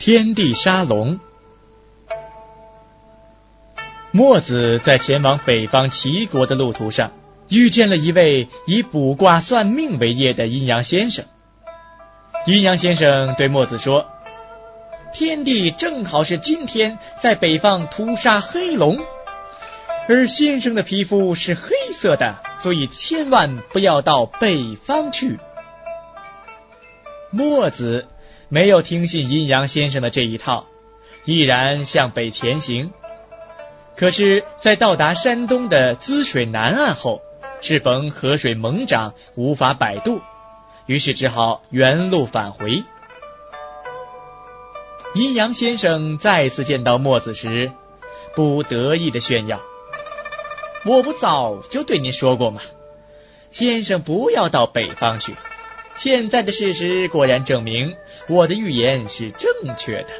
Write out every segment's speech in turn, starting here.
天地沙龙。墨子在前往北方齐国的路途上，遇见了一位以卜卦算命为业的阴阳先生。阴阳先生对墨子说，天帝正好是今天在北方屠杀黑龙，而先生的皮肤是黑色的，所以千万不要到北方去。墨子没有听信阴阳先生的这一套，毅然向北前行。可是在到达山东的滋水南岸后，适逢河水猛涨，无法摆渡，于是只好原路返回。阴阳先生再次见到墨子时，不得意地炫耀，我不早就对您说过吗？先生不要到北方去，现在的事实果然证明我的预言是正确的。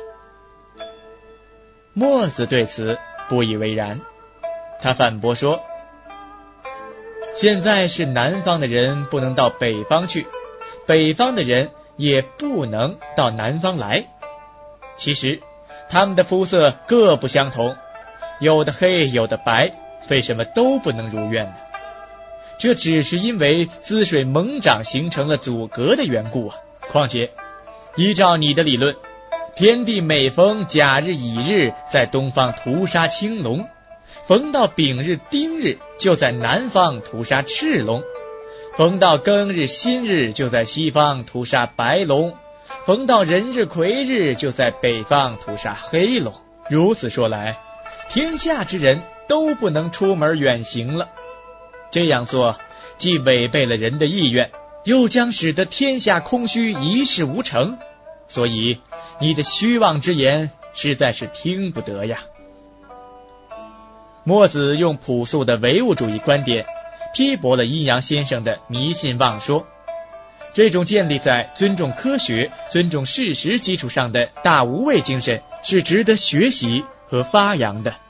墨子对此不以为然，他反驳说，现在是南方的人不能到北方去，北方的人也不能到南方来。其实他们的肤色各不相同，有的黑有的白，为什么都不能如愿呢？这只是因为滋水猛涨形成了阻隔的缘故啊。况且依照你的理论，天帝每逢甲日乙日在东方屠杀青龙，逢到丙日丁日就在南方屠杀赤龙，逢到庚日辛日就在西方屠杀白龙，逢到壬日癸日就在北方屠杀黑龙。如此说来，天下之人都不能出门远行了。这样做既违背了人的意愿，又将使得天下空虚，一事无成，所以你的虚妄之言实在是听不得呀。墨子用朴素的唯物主义观点批驳了阴阳先生的迷信妄说，这种建立在尊重科学、尊重事实基础上的大无畏精神是值得学习和发扬的。